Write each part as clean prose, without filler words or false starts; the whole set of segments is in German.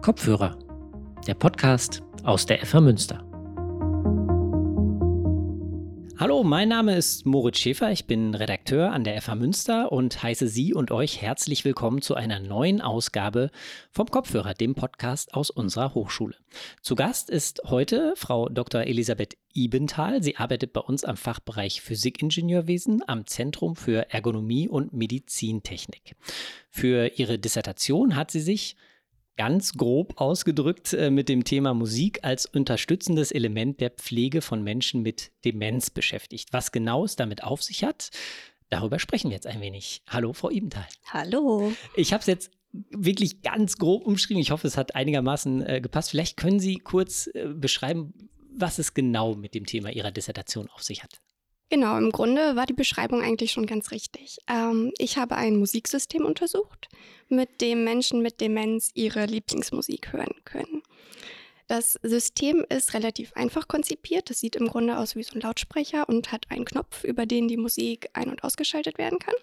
Kopfhörer, der Podcast aus der FH Münster. Hallo, mein Name ist Moritz Schäfer, ich bin Redakteur an der FH Münster und heiße Sie und euch herzlich willkommen zu einer neuen Ausgabe vom Kopfhörer, dem Podcast aus unserer Hochschule. Zu Gast ist heute Frau Dr. Elisabeth Ibenthal. Sie arbeitet bei uns am Fachbereich Physikingenieurwesen am Zentrum für Ergonomie und Medizintechnik. Für ihre Dissertation hat sie sich ganz grob ausgedrückt mit dem Thema Musik als unterstützendes Element der Pflege von Menschen mit Demenz beschäftigt. Was genau es damit auf sich hat, darüber sprechen wir jetzt ein wenig. Hallo, Frau Ibenthal. Hallo. Ich habe es jetzt wirklich ganz grob umschrieben. Ich hoffe, es hat einigermaßen gepasst. Vielleicht können Sie kurz beschreiben, was es genau mit dem Thema Ihrer Dissertation auf sich hat. Genau, im Grunde war die Beschreibung eigentlich schon ganz richtig. Ich habe ein Musiksystem untersucht, mit dem Menschen mit Demenz ihre Lieblingsmusik hören können. Das System ist relativ einfach konzipiert. Es sieht im Grunde aus wie so ein Lautsprecher und hat einen Knopf, über den die Musik ein- und ausgeschaltet werden kann.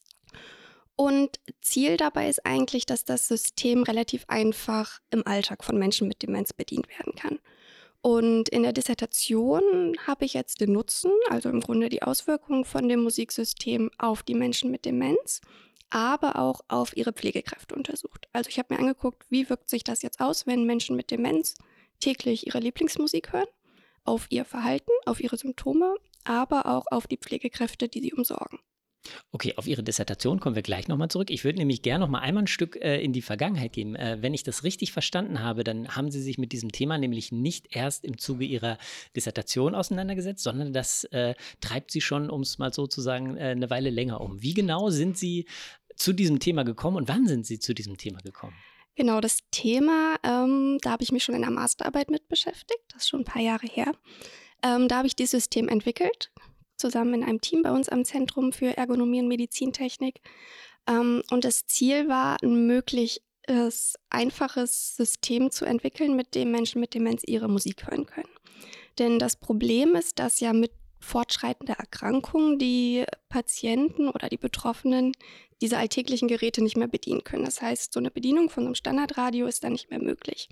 Und Ziel dabei ist eigentlich, dass das System relativ einfach im Alltag von Menschen mit Demenz bedient werden kann. Und in der Dissertation habe ich jetzt den Nutzen, also im Grunde die Auswirkungen von dem Musiksystem auf die Menschen mit Demenz, aber auch auf ihre Pflegekräfte untersucht. Also ich habe mir angeguckt, wie wirkt sich das jetzt aus, wenn Menschen mit Demenz täglich ihre Lieblingsmusik hören, auf ihr Verhalten, auf ihre Symptome, aber auch auf die Pflegekräfte, die sie umsorgen. Okay, auf Ihre Dissertation kommen wir gleich nochmal zurück. Ich würde nämlich gerne noch mal einmal ein Stück in die Vergangenheit gehen. Wenn ich das richtig verstanden habe, dann haben Sie sich mit diesem Thema nämlich nicht erst im Zuge Ihrer Dissertation auseinandergesetzt, sondern das treibt Sie schon, um es mal so zu sagen, eine Weile länger um. Wie genau sind Sie zu diesem Thema gekommen und wann sind Sie zu diesem Thema gekommen? Genau, das Thema, da habe ich mich schon in der Masterarbeit mit beschäftigt. Das ist schon ein paar Jahre her. Da habe ich dieses System entwickelt, zusammen in einem Team bei uns am Zentrum für Ergonomie und Medizintechnik. Und das Ziel war, ein möglichst einfaches System zu entwickeln, mit dem Menschen mit Demenz ihre Musik hören können. Denn das Problem ist, dass ja mit fortschreitender Erkrankung die Patienten oder die Betroffenen diese alltäglichen Geräte nicht mehr bedienen können. Das heißt, so eine Bedienung von so einem Standardradio ist dann nicht mehr möglich.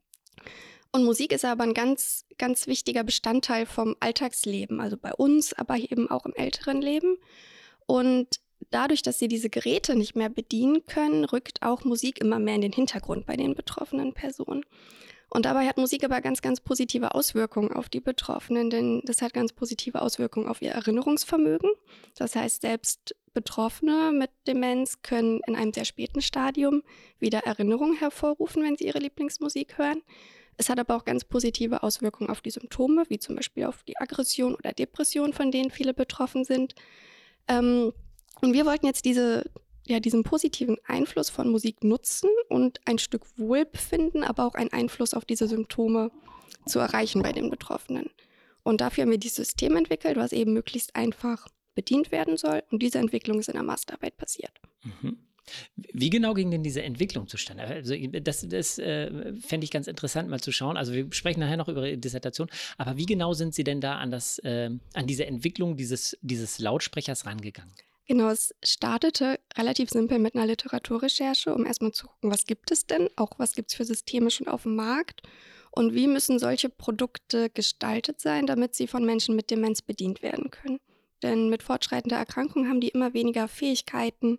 Und Musik ist aber ein ganz, ganz wichtiger Bestandteil vom Alltagsleben, also bei uns, aber eben auch im älteren Leben. Und dadurch, dass sie diese Geräte nicht mehr bedienen können, rückt auch Musik immer mehr in den Hintergrund bei den betroffenen Personen. Und dabei hat Musik aber ganz, ganz positive Auswirkungen auf die Betroffenen, denn das hat ganz positive Auswirkungen auf ihr Erinnerungsvermögen. Das heißt, selbst Betroffene mit Demenz können in einem sehr späten Stadium wieder Erinnerungen hervorrufen, wenn sie ihre Lieblingsmusik hören. Es hat aber auch ganz positive Auswirkungen auf die Symptome, wie zum Beispiel auf die Aggression oder Depression, von denen viele betroffen sind. Und wir wollten jetzt diesen positiven Einfluss von Musik nutzen und ein Stück Wohlbefinden, aber auch einen Einfluss auf diese Symptome zu erreichen bei den Betroffenen. Und dafür haben wir dieses System entwickelt, was eben möglichst einfach bedient werden soll. Und diese Entwicklung ist in der Masterarbeit passiert. Mhm. Wie genau ging denn diese Entwicklung zustande? Also das fände ich ganz interessant mal zu schauen. Also wir sprechen nachher noch über Ihre Dissertation, aber wie genau sind Sie denn da an diese Entwicklung dieses Lautsprechers rangegangen? Genau, es startete relativ simpel mit einer Literaturrecherche, um erstmal zu gucken, was gibt es denn, auch was gibt es für Systeme schon auf dem Markt und wie müssen solche Produkte gestaltet sein, damit sie von Menschen mit Demenz bedient werden können. Denn mit fortschreitender Erkrankung haben die immer weniger Fähigkeiten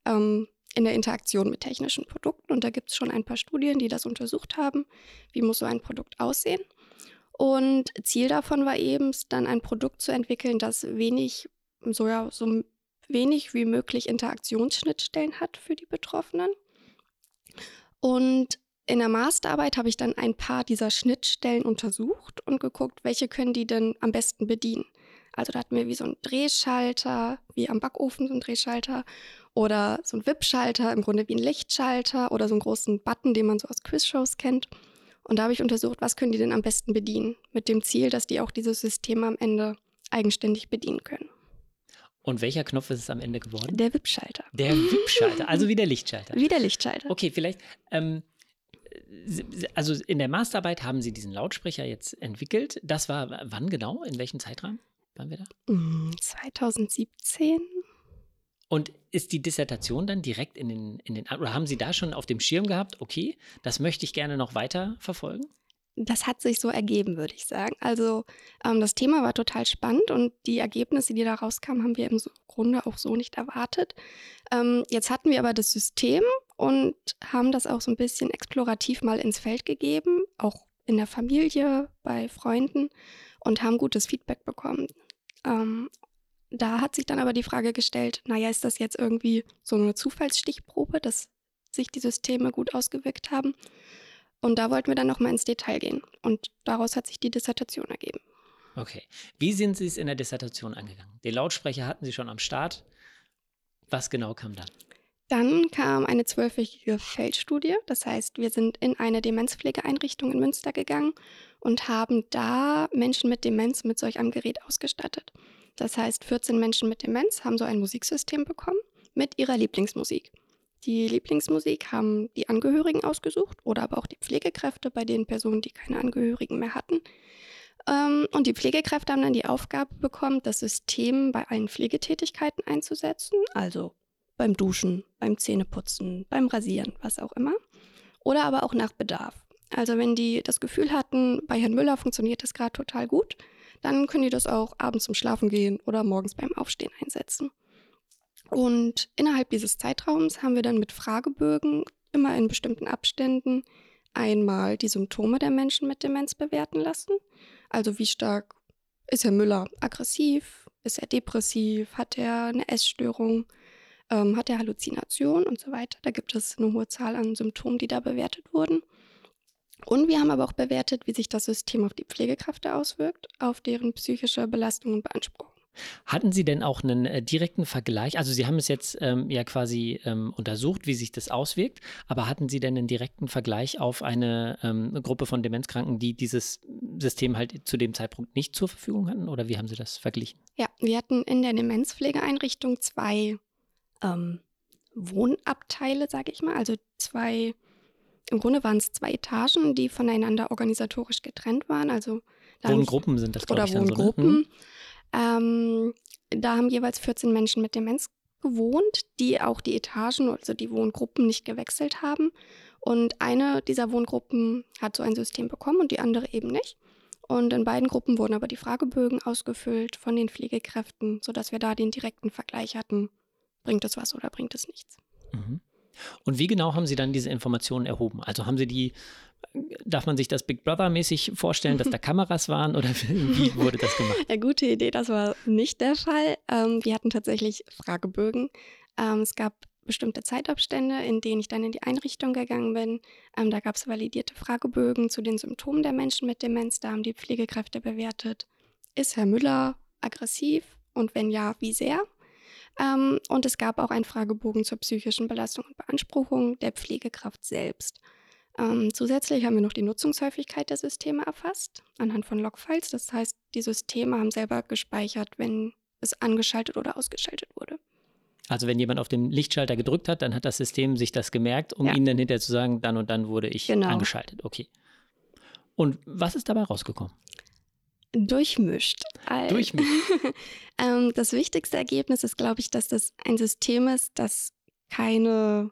in der Interaktion mit technischen Produkten. Und da gibt es schon ein paar Studien, die das untersucht haben. Wie muss so ein Produkt aussehen? Und Ziel davon war eben, dann ein Produkt zu entwickeln, das so wenig wie möglich Interaktionsschnittstellen hat für die Betroffenen. Und in der Masterarbeit habe ich dann ein paar dieser Schnittstellen untersucht und geguckt, welche können die denn am besten bedienen. Also da hatten wir wie so einen Drehschalter, wie am Backofen so ein Drehschalter oder so ein Wippschalter, im Grunde wie ein Lichtschalter oder so einen großen Button, den man so aus Quizshows kennt. Und da habe ich untersucht, was können die denn am besten bedienen, mit dem Ziel, dass die auch dieses System am Ende eigenständig bedienen können. Und welcher Knopf ist es am Ende geworden? Der Wippschalter. Der Wippschalter, also wie der Lichtschalter. Wie der Lichtschalter. Okay, vielleicht, also in der Masterarbeit haben Sie diesen Lautsprecher jetzt entwickelt. Das war wann genau? In welchem Zeitrahmen waren wir da? 2017. Und ist die Dissertation dann direkt oder haben Sie da schon auf dem Schirm gehabt, okay, das möchte ich gerne noch weiter verfolgen? Das hat sich so ergeben, würde ich sagen. Also das Thema war total spannend und die Ergebnisse, die da rauskamen, haben wir im Grunde auch so nicht erwartet. Jetzt hatten wir aber das System und haben das auch so ein bisschen explorativ mal ins Feld gegeben, auch in der Familie, bei Freunden und haben gutes Feedback bekommen. Da hat sich dann aber die Frage gestellt, naja, ist das jetzt irgendwie so eine Zufallsstichprobe, dass sich die Systeme gut ausgewirkt haben? Und da wollten wir dann nochmal ins Detail gehen. Und daraus hat sich die Dissertation ergeben. Okay. Wie sind Sie es in der Dissertation angegangen? Den Lautsprecher hatten Sie schon am Start. Was genau kam dann? Dann kam eine 12-wöchige Feldstudie. Das heißt, wir sind in eine Demenzpflegeeinrichtung in Münster gegangen und haben da Menschen mit Demenz mit solch einem Gerät ausgestattet. Das heißt, 14 Menschen mit Demenz haben so ein Musiksystem bekommen mit ihrer Lieblingsmusik. Die Lieblingsmusik haben die Angehörigen ausgesucht oder aber auch die Pflegekräfte bei den Personen, die keine Angehörigen mehr hatten. Und die Pflegekräfte haben dann die Aufgabe bekommen, das System bei allen Pflegetätigkeiten einzusetzen, also beim Duschen, beim Zähneputzen, beim Rasieren, was auch immer. Oder aber auch nach Bedarf. Also wenn die das Gefühl hatten, bei Herrn Müller funktioniert das gerade total gut, dann können die das auch abends zum Schlafen gehen oder morgens beim Aufstehen einsetzen. Und innerhalb dieses Zeitraums haben wir dann mit Fragebögen immer in bestimmten Abständen einmal die Symptome der Menschen mit Demenz bewerten lassen. Also wie stark ist Herr Müller aggressiv, ist er depressiv, hat er eine Essstörung, hat er Halluzinationen und so weiter. Da gibt es eine hohe Zahl an Symptomen, die da bewertet wurden. Und wir haben aber auch bewertet, wie sich das System auf die Pflegekräfte auswirkt, auf deren psychische Belastung und Beanspruchung. Hatten Sie denn auch einen direkten Vergleich? Also Sie haben es jetzt ja quasi untersucht, wie sich das auswirkt, aber hatten Sie denn einen direkten Vergleich auf eine Gruppe von Demenzkranken, die dieses System halt zu dem Zeitpunkt nicht zur Verfügung hatten? Oder wie haben Sie das verglichen? Ja, wir hatten in der Demenzpflegeeinrichtung 2 Wohnabteile, sage ich mal, also im Grunde waren es 2 Etagen, die voneinander organisatorisch getrennt waren. Also Wohngruppen sind das, glaube ich, dann so, ne? Wohngruppen. Da haben jeweils 14 Menschen mit Demenz gewohnt, die auch die Etagen, also die Wohngruppen nicht gewechselt haben. Und eine dieser Wohngruppen hat so ein System bekommen und die andere eben nicht. Und in beiden Gruppen wurden aber die Fragebögen ausgefüllt von den Pflegekräften, sodass wir da den direkten Vergleich hatten, bringt es was oder bringt es nichts. Mhm. Und wie genau haben Sie dann diese Informationen erhoben? Also haben Sie darf man sich das Big Brother-mäßig vorstellen, dass da Kameras waren oder wie wurde das gemacht? Ja, gute Idee, das war nicht der Fall. Wir hatten tatsächlich Fragebögen. Es gab bestimmte Zeitabstände, in denen ich dann in die Einrichtung gegangen bin. Da gab es validierte Fragebögen zu den Symptomen der Menschen mit Demenz. Da haben die Pflegekräfte bewertet, ist Herr Müller aggressiv und wenn ja, wie sehr? Und es gab auch einen Fragebogen zur psychischen Belastung und Beanspruchung der Pflegekraft selbst. Zusätzlich haben wir noch die Nutzungshäufigkeit der Systeme erfasst, anhand von Logfiles. Das heißt, die Systeme haben selber gespeichert, wenn es angeschaltet oder ausgeschaltet wurde. Also wenn jemand auf den Lichtschalter gedrückt hat, dann hat das System sich das gemerkt, um Ihnen dann hinterher zu sagen, dann und dann wurde ich angeschaltet. Okay. Und was ist dabei rausgekommen? Durchmischt. Durchmischt. Das wichtigste Ergebnis ist, glaube ich, dass das ein System ist, das keine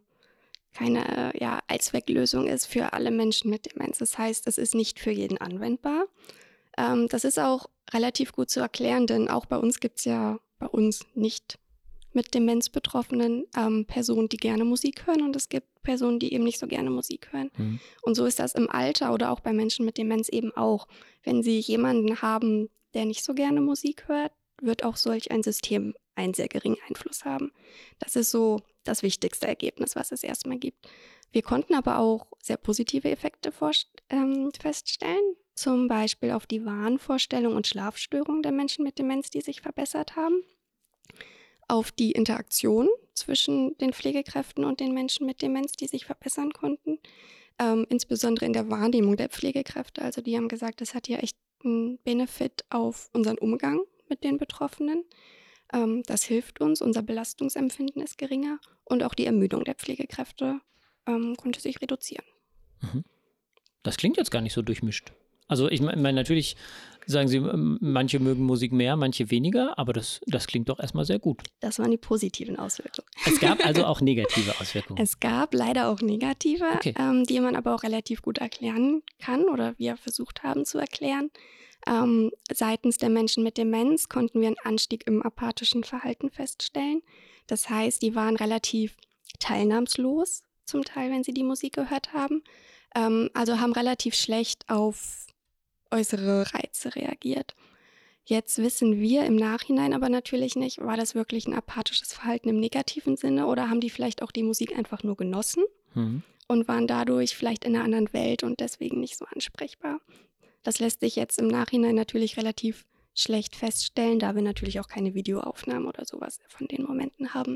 Allzwecklösung ist für alle Menschen mit Demenz. Das heißt, es ist nicht für jeden anwendbar. Das ist auch relativ gut zu erklären, denn auch bei uns gibt es ja nicht mit Demenz betroffenen Personen, die gerne Musik hören und es gibt Personen, die eben nicht so gerne Musik hören. Mhm. Und so ist das im Alter oder auch bei Menschen mit Demenz eben auch. Wenn sie jemanden haben, der nicht so gerne Musik hört, wird auch solch ein System einen sehr geringen Einfluss haben. Das ist so das wichtigste Ergebnis, was es erstmal gibt. Wir konnten aber auch sehr positive Effekte feststellen, zum Beispiel auf die Wahnvorstellung und Schlafstörungen der Menschen mit Demenz, die sich verbessert haben, auf die Interaktion zwischen den Pflegekräften und den Menschen mit Demenz, die sich verbessern konnten, insbesondere in der Wahrnehmung der Pflegekräfte. Also die haben gesagt, das hat ja echt einen Benefit auf unseren Umgang mit den Betroffenen. Das hilft uns, unser Belastungsempfinden ist geringer und auch die Ermüdung der Pflegekräfte konnte sich reduzieren. Das klingt jetzt gar nicht so durchmischt. Also ich meine, natürlich sagen Sie, manche mögen Musik mehr, manche weniger, aber das klingt doch erstmal sehr gut. Das waren die positiven Auswirkungen. Es gab also auch negative Auswirkungen. Es gab leider auch negative, Okay. Die man aber auch relativ gut erklären kann oder wir versucht haben zu erklären. Seitens der Menschen mit Demenz konnten wir einen Anstieg im apathischen Verhalten feststellen. Das heißt, die waren relativ teilnahmslos, zum Teil, wenn sie die Musik gehört haben. Also haben relativ schlecht auf äußere Reize reagiert. Jetzt wissen wir im Nachhinein aber natürlich nicht, war das wirklich ein apathisches Verhalten im negativen Sinne oder haben die vielleicht auch die Musik einfach nur genossen und waren dadurch vielleicht in einer anderen Welt und deswegen nicht so ansprechbar. Das lässt sich jetzt im Nachhinein natürlich relativ schlecht feststellen, da wir natürlich auch keine Videoaufnahmen oder sowas von den Momenten haben.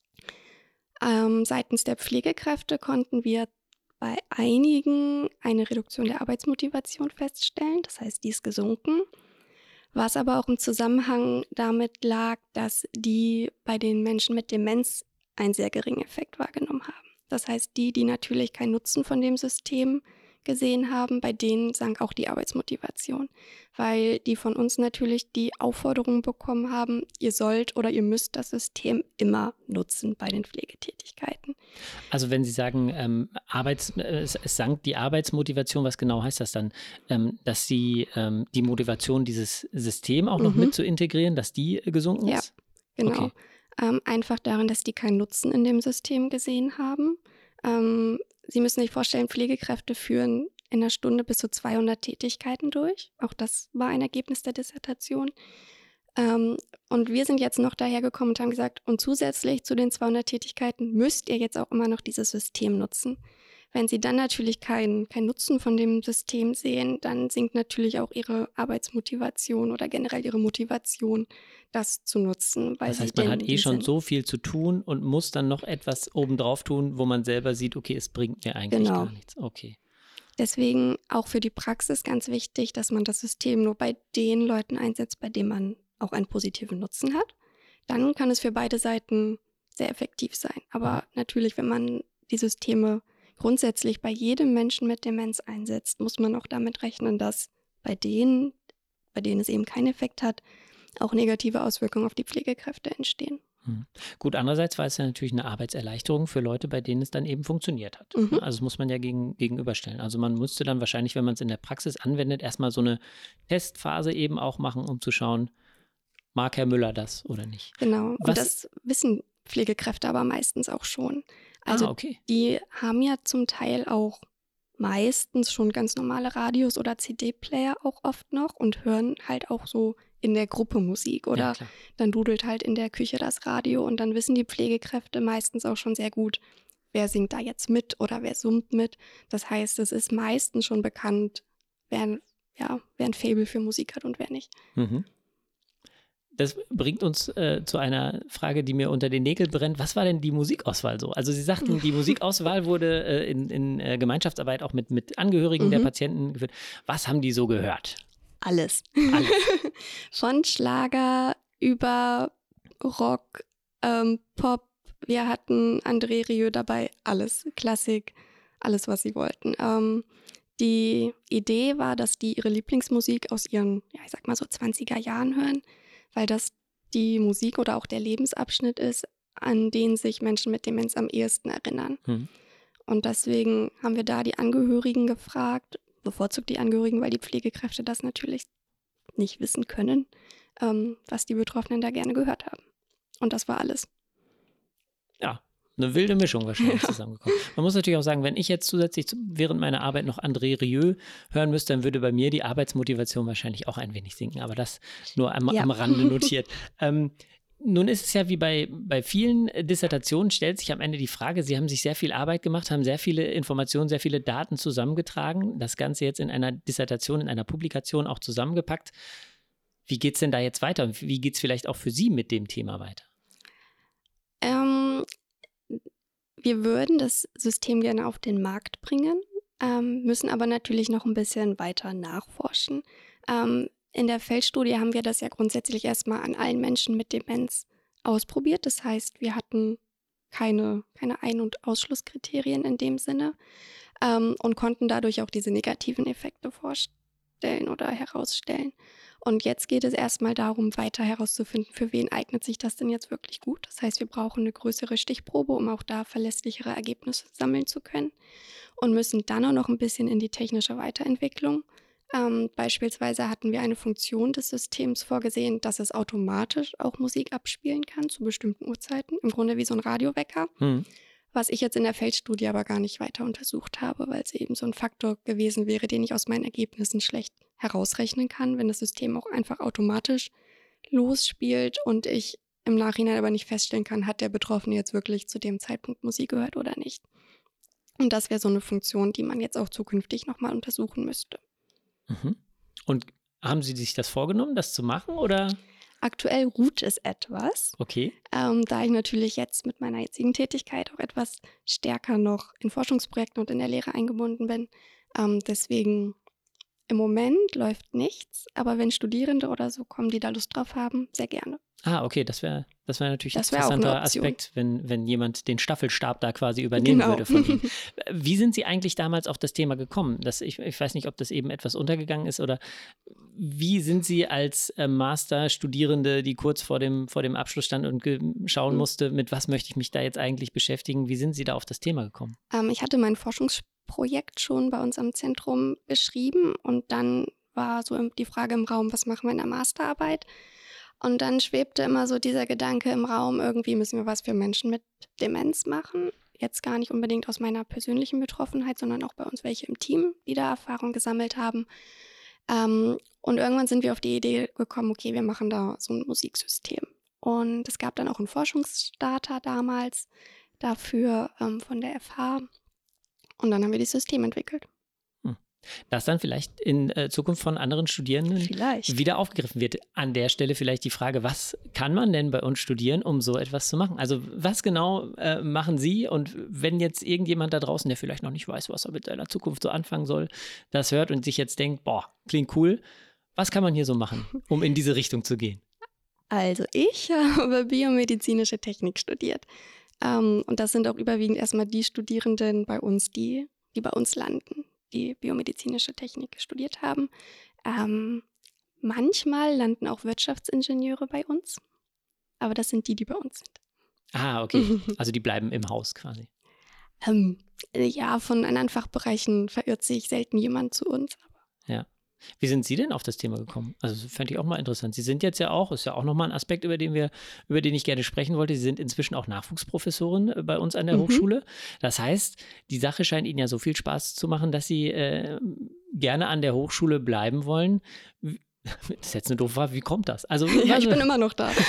Seitens der Pflegekräfte konnten wir bei einigen eine Reduktion der Arbeitsmotivation feststellen, das heißt, die ist gesunken, was aber auch im Zusammenhang damit lag, dass die bei den Menschen mit Demenz einen sehr geringen Effekt wahrgenommen haben. Das heißt, die natürlich keinen Nutzen von dem System gesehen haben, bei denen sank auch die Arbeitsmotivation, weil die von uns natürlich die Aufforderung bekommen haben, ihr sollt oder ihr müsst das System immer nutzen bei den Pflegetätigkeiten. Also wenn Sie sagen, es sank die Arbeitsmotivation, was genau heißt das dann? Dass Sie die Motivation, dieses System auch noch mit zu integrieren, dass die gesunken ist? Ja, genau. Okay. Einfach daran, dass die keinen Nutzen in dem System gesehen haben. Sie müssen sich vorstellen, Pflegekräfte führen in einer Stunde bis zu 200 Tätigkeiten durch. Auch das war ein Ergebnis der Dissertation. Und wir sind jetzt noch dahergekommen und haben gesagt, und zusätzlich zu den 200 Tätigkeiten müsst ihr jetzt auch immer noch dieses System nutzen. Wenn Sie dann natürlich keinen Nutzen von dem System sehen, dann sinkt natürlich auch Ihre Arbeitsmotivation oder generell Ihre Motivation, das zu nutzen. Weil das heißt, man hat schon so viel zu tun und muss dann noch etwas obendrauf tun, wo man selber sieht, okay, es bringt mir eigentlich gar nichts. Okay. Deswegen auch für die Praxis ganz wichtig, dass man das System nur bei den Leuten einsetzt, bei denen man auch einen positiven Nutzen hat. Dann kann es für beide Seiten sehr effektiv sein. Aber natürlich, wenn man die Systeme grundsätzlich bei jedem Menschen mit Demenz einsetzt, muss man auch damit rechnen, dass bei denen es eben keinen Effekt hat, auch negative Auswirkungen auf die Pflegekräfte entstehen. Gut, andererseits war es ja natürlich eine Arbeitserleichterung für Leute, bei denen es dann eben funktioniert hat. Also das muss man ja gegenüberstellen. Also man müsste dann wahrscheinlich, wenn man es in der Praxis anwendet, erstmal so eine Testphase eben auch machen, um zu schauen, mag Herr Müller das oder nicht. Genau, und das wissen Pflegekräfte aber meistens auch schon. Also okay. Die haben ja zum Teil auch meistens schon ganz normale Radios oder CD-Player auch oft noch und hören halt auch so in der Gruppe Musik oder dann dudelt halt in der Küche das Radio und dann wissen die Pflegekräfte meistens auch schon sehr gut, wer singt da jetzt mit oder wer summt mit. Das heißt, es ist meistens schon bekannt, wer ein Faible für Musik hat und wer nicht. Das bringt uns zu einer Frage, die mir unter den Nägeln brennt. Was war denn die Musikauswahl so? Also Sie sagten, die Musikauswahl wurde in Gemeinschaftsarbeit auch mit Angehörigen der Patienten geführt. Was haben die so gehört? Alles. Von Schlager über Rock, Pop. Wir hatten André Rieu dabei, alles. Klassik, alles, was sie wollten. Die Idee war, dass die ihre Lieblingsmusik aus ihren, ich sag mal so 20er Jahren hören, weil das die Musik oder auch der Lebensabschnitt ist, an den sich Menschen mit Demenz am ehesten erinnern. Und deswegen haben wir da die Angehörigen gefragt, bevorzugt die Angehörigen, weil die Pflegekräfte das natürlich nicht wissen können, was die Betroffenen da gerne gehört haben. Und das war alles. Ja, eine wilde Mischung wahrscheinlich zusammengekommen. Man muss natürlich auch sagen, wenn ich jetzt zusätzlich während meiner Arbeit noch André Rieu hören müsste, dann würde bei mir die Arbeitsmotivation wahrscheinlich auch ein wenig sinken. Aber das nur am Rande notiert. Nun ist es ja wie bei vielen Dissertationen, stellt sich am Ende die Frage, Sie haben sich sehr viel Arbeit gemacht, haben sehr viele Informationen, sehr viele Daten zusammengetragen, das Ganze jetzt in einer Dissertation, in einer Publikation auch zusammengepackt. Wie geht es denn da jetzt weiter und wie geht es vielleicht auch für Sie mit dem Thema weiter? Wir würden das System gerne auf den Markt bringen, müssen aber natürlich noch ein bisschen weiter nachforschen. In der Feldstudie haben wir das ja grundsätzlich erstmal an allen Menschen mit Demenz ausprobiert. Das heißt, wir hatten keine Ein- und Ausschlusskriterien in dem Sinne und konnten dadurch auch diese negativen Effekte feststellen oder herausstellen. Und jetzt geht es erstmal darum, weiter herauszufinden, für wen eignet sich das denn jetzt wirklich gut. Das heißt, wir brauchen eine größere Stichprobe, um auch da verlässlichere Ergebnisse sammeln zu können und müssen dann auch noch ein bisschen in die technische Weiterentwicklung. Beispielsweise hatten wir eine Funktion des Systems vorgesehen, dass es automatisch auch Musik abspielen kann zu bestimmten Uhrzeiten, im Grunde wie so ein Radiowecker, was ich jetzt in der Feldstudie aber gar nicht weiter untersucht habe, weil es eben so ein Faktor gewesen wäre, den ich aus meinen Ergebnissen schlecht herausrechnen kann, wenn das System auch einfach automatisch losspielt und ich im Nachhinein aber nicht feststellen kann, hat der Betroffene jetzt wirklich zu dem Zeitpunkt Musik gehört oder nicht. Und das wäre so eine Funktion, die man jetzt auch zukünftig nochmal untersuchen müsste. Und haben Sie sich das vorgenommen, das zu machen, oder? Aktuell ruht es etwas, Okay. da ich natürlich jetzt mit meiner jetzigen Tätigkeit auch etwas stärker noch in Forschungsprojekten und in der Lehre eingebunden bin. Deswegen im Moment läuft nichts, aber wenn Studierende oder so kommen, die da Lust drauf haben, sehr gerne. Okay, das wäre natürlich ein Das wäre auch eine interessanter Option. Aspekt, wenn jemand den Staffelstab da quasi übernehmen würde von Ihnen. Wie sind Sie eigentlich damals auf das Thema gekommen? Ich weiß nicht, ob das eben etwas untergegangen ist oder wie sind Sie als Masterstudierende, die kurz vor dem Abschluss stand und schauen musste, mit was möchte ich mich da jetzt eigentlich beschäftigen, wie sind Sie da auf das Thema gekommen? Ich hatte mein Forschungsprojekt schon bei uns am Zentrum beschrieben und dann war so die Frage im Raum, was machen wir in der Masterarbeit? Und dann schwebte immer so dieser Gedanke im Raum, irgendwie müssen wir was für Menschen mit Demenz machen. Jetzt gar nicht unbedingt aus meiner persönlichen Betroffenheit, sondern auch bei uns welche im Team, die da Erfahrung gesammelt haben. Und irgendwann sind wir auf die Idee gekommen, okay, wir machen da so ein Musiksystem. Und es gab dann auch einen Forschungsstarter damals dafür von der FH. Und dann haben wir das System entwickelt. Das dann vielleicht in Zukunft von anderen Studierenden wieder aufgegriffen wird. An der Stelle vielleicht die Frage, was kann man denn bei uns studieren, um so etwas zu machen? Also was genau machen Sie? Und wenn jetzt irgendjemand da draußen, der vielleicht noch nicht weiß, was er mit seiner Zukunft so anfangen soll, das hört und sich jetzt denkt, boah, klingt cool, was kann man hier so machen, um in diese Richtung zu gehen? Also ich habe biomedizinische Technik studiert. Und das sind auch überwiegend erstmal die Studierenden bei uns, die bei uns landen, die biomedizinische Technik studiert haben. Manchmal landen auch Wirtschaftsingenieure bei uns, aber das sind die bei uns sind. Okay. Also die bleiben im Haus quasi. Ja, von anderen Fachbereichen verirrt sich selten jemand zu uns. Ja. Wie sind Sie denn auf das Thema gekommen? Also das fände ich auch mal interessant. Sie sind jetzt ist ja auch nochmal ein Aspekt, über den ich gerne sprechen wollte. Sie sind inzwischen auch Nachwuchsprofessorin bei uns an der Hochschule. Das heißt, die Sache scheint Ihnen ja so viel Spaß zu machen, dass Sie gerne an der Hochschule bleiben wollen. Das ist jetzt eine doofe Frage, wie kommt das? Also, ja, ich bin immer noch da.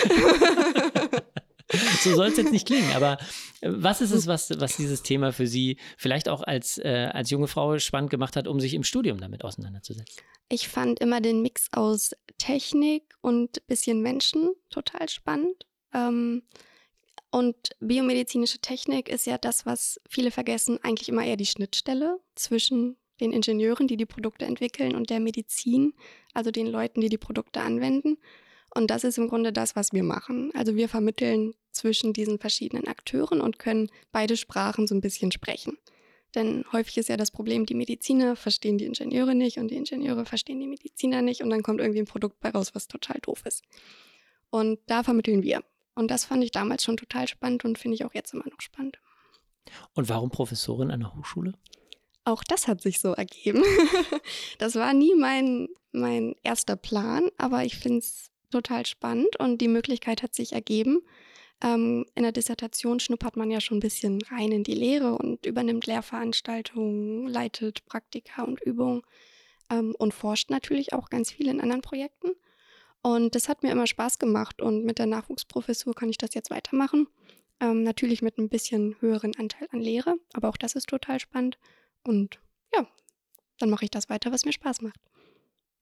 So soll es jetzt nicht klingen, aber was ist es, was dieses Thema für Sie vielleicht auch als junge Frau spannend gemacht hat, um sich im Studium damit auseinanderzusetzen? Ich fand immer den Mix aus Technik und bisschen Menschen total spannend. Und biomedizinische Technik ist ja das, was viele vergessen, eigentlich immer eher die Schnittstelle zwischen den Ingenieuren, die Produkte entwickeln, und der Medizin, also den Leuten, die Produkte anwenden. Und das ist im Grunde das, was wir machen. Also wir vermitteln zwischen diesen verschiedenen Akteuren und können beide Sprachen so ein bisschen sprechen. Denn häufig ist ja das Problem, die Mediziner verstehen die Ingenieure nicht und die Ingenieure verstehen die Mediziner nicht und dann kommt irgendwie ein Produkt bei raus, was total doof ist. Und da vermitteln wir. Und das fand ich damals schon total spannend und finde ich auch jetzt immer noch spannend. Und warum Professorin an der Hochschule? Auch das hat sich so ergeben. Das war nie mein erster Plan, aber ich finde es total spannend und die Möglichkeit hat sich ergeben. In der Dissertation schnuppert man ja schon ein bisschen rein in die Lehre und übernimmt Lehrveranstaltungen, leitet Praktika und Übungen und forscht natürlich auch ganz viel in anderen Projekten. Und das hat mir immer Spaß gemacht und mit der Nachwuchsprofessur kann ich das jetzt weitermachen. Natürlich mit ein bisschen höheren Anteil an Lehre, aber auch das ist total spannend. Und ja, dann mache ich das weiter, was mir Spaß macht.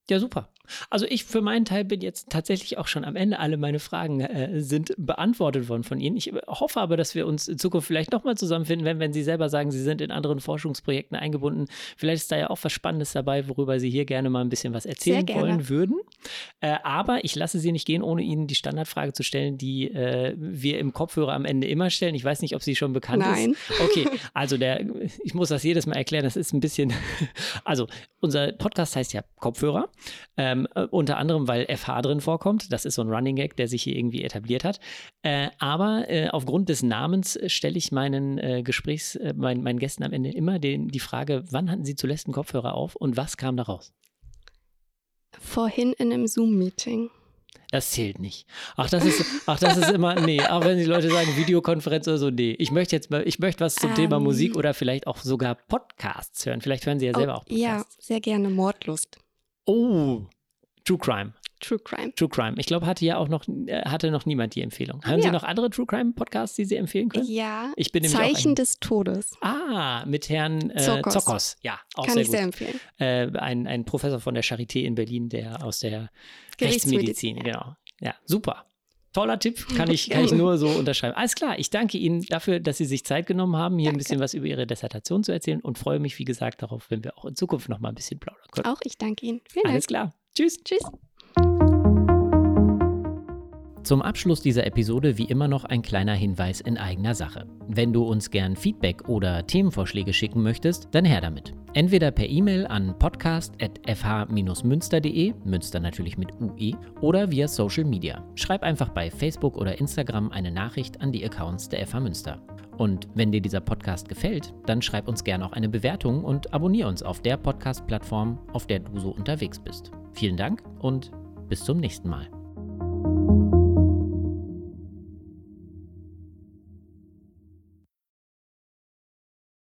Ja, super. Also ich für meinen Teil bin jetzt tatsächlich auch schon am Ende. Alle meine Fragen sind beantwortet worden von Ihnen. Ich hoffe aber, dass wir uns in Zukunft vielleicht nochmal zusammenfinden, wenn Sie selber sagen, Sie sind in anderen Forschungsprojekten eingebunden. Vielleicht ist da ja auch was Spannendes dabei, worüber Sie hier gerne mal ein bisschen was erzählen wollen würden. Aber ich lasse Sie nicht gehen, ohne Ihnen die Standardfrage zu stellen, die wir im Kopfhörer am Ende immer stellen. Ich weiß nicht, ob sie schon bekannt ist. Okay, also ich muss das jedes Mal erklären, das ist ein bisschen, also unser Podcast heißt ja Kopfhörer. Unter anderem, weil FH drin vorkommt. Das ist so ein Running Gag, der sich hier irgendwie etabliert hat. Aber aufgrund des Namens stelle ich meinen meinen Gästen am Ende immer die Frage, wann hatten Sie zuletzt einen Kopfhörer auf und was kam da raus? Vorhin in einem Zoom-Meeting. Das zählt nicht. Ach, das ist immer, nee, auch wenn die Leute sagen Videokonferenz oder so, nee. Ich möchte was zum Thema Musik oder vielleicht auch sogar Podcasts hören. Vielleicht hören Sie ja selber auch Podcasts. Ja, sehr gerne. Mordlust. Oh, True Crime. True Crime. True Crime. Ich glaube, hatte noch niemand die Empfehlung. Haben Sie noch andere True Crime Podcasts, die Sie empfehlen können? Ja, ich bin Zeichen des Todes. Mit Herrn Zokos. Ja, auch Kann sehr ich gut. sehr empfehlen. Ein Professor von der Charité in Berlin, der aus der Rechtsmedizin, genau. Ja, super. Toller Tipp, kann ich nur so unterschreiben. Alles klar, ich danke Ihnen dafür, dass Sie sich Zeit genommen haben, hier ein bisschen was über Ihre Dissertation zu erzählen und freue mich, wie gesagt, darauf, wenn wir auch in Zukunft noch mal ein bisschen plaudern können. Auch ich danke Ihnen. Vielen Dank. Alles klar. Tschüss. Tschüss. Zum Abschluss dieser Episode wie immer noch ein kleiner Hinweis in eigener Sache. Wenn du uns gern Feedback oder Themenvorschläge schicken möchtest, dann her damit. Entweder per E-Mail an podcast@fh-münster.de, Münster natürlich mit UE, oder via Social Media. Schreib einfach bei Facebook oder Instagram eine Nachricht an die Accounts der FH Münster. Und wenn dir dieser Podcast gefällt, dann schreib uns gerne auch eine Bewertung und abonniere uns auf der Podcast-Plattform, auf der du so unterwegs bist. Vielen Dank und bis zum nächsten Mal.